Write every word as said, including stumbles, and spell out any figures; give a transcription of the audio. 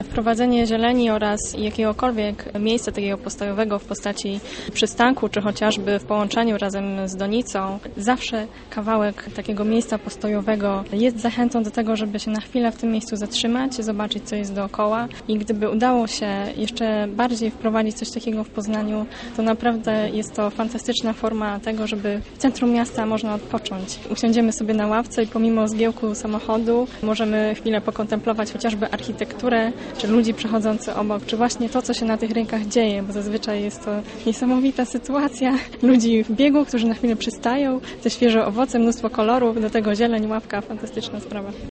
Wprowadzenie zieleni oraz jakiegokolwiek miejsca takiego postojowego w postaci przystanku, czy chociażby w połączeniu razem z donicą, zawsze kawałek takiego miejsca postojowego jest zachętą do tego, żeby się na chwilę w tym miejscu zatrzymać, zobaczyć, co jest dookoła i gdyby udało się jeszcze bardziej wprowadzić coś takiego w Poznaniu, to naprawdę jest to fantastyczna forma tego, żeby w centrum miasta można odpocząć. Usiądziemy sobie na ławce i pomimo zgiełku samochodu możemy chwilę pokontemplować chociażby architekturę, czy ludzi przechodzących obok, czy właśnie to, co się na tych rynkach dzieje, bo zazwyczaj jest to niesamowita sytuacja ludzi w biegu, którzy na chwilę przystają, te świeże owoce, mnóstwo kolorów, do tego zieleń, ławka, fantastyczna sprawa.